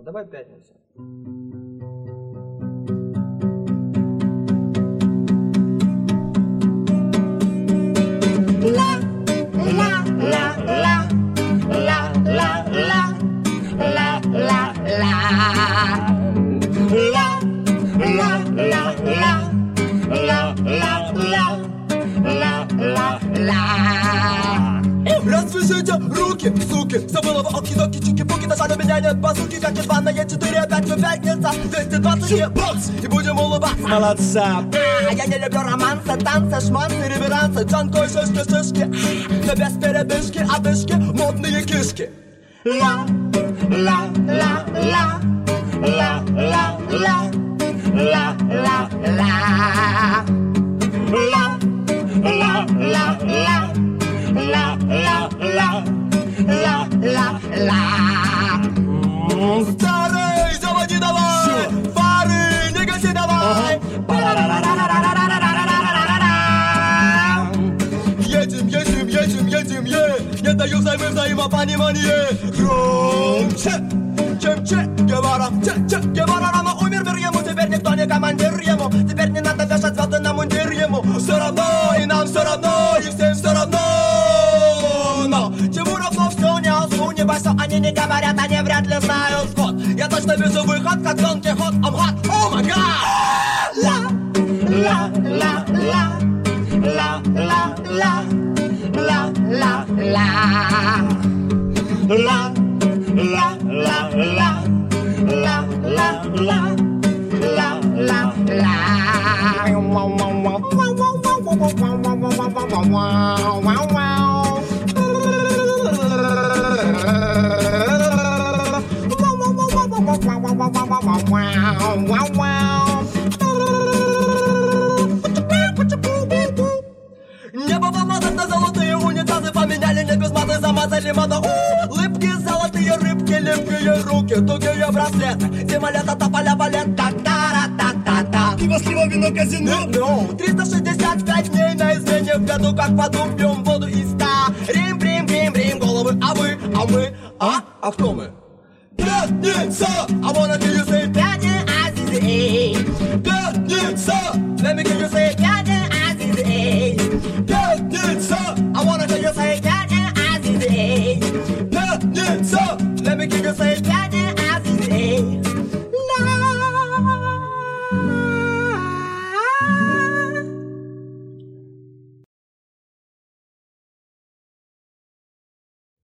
А давай пятницу. Развяжите руки, суки, забыла вы оки-доки, чики-пуки, нажали меня нет базуки, как из ванной 4, опять все пятница, 220 бакс, и будем улыбаться. Молодца. Я не люблю романсы, танцы, шманцы, реверансы, джанко и шишки-шишки, но без передышки, одышки, модные кишки. Ла, ла, ла, ла, ла, ла, ла, ла, ла, ла, ла, ла, ла, ла. Ла, ла, ла, ла, ла, ла. Старый, заводи давай, фары, не гаси давай. Едем, едем, едем, едем, не даю взаймы, взаимопонимание. Громче, чем Че Гевара, Че Гевара рано умер, мир ему, теперь никто не командир ему. Теперь не надо вешать звезды на мундир ему. Все равно, и нам все равно, и всем все равно. Чему равно все не осу, не бойся, они не говорят, они вряд ли знают вход. Я точно вижу выход, как Дон Кихот, I'm hot, oh my god. Ла, ла, ла, ла, ла, ла, ла, ла, ла, ла, ла, ла, ла, ла, ла, ла, ла, ла, ла, ла. Небо помазать на золотые унитазы, поменяли не без маты, замазали мода. Лыбки, золотые рыбки, липкие руки, тугие браслеты. Зима, лето, тополя, балет, та-та-ра-та-та-та. Пиво, сливо, вино, казино. 365 дней на измене в году, как воду пьем воду из 100. Рим, рим, рим, рим, головы, а вы, а мы, а кто мы? Пятница! I wanna hear you say Пятница! Let me hear you say Пятница!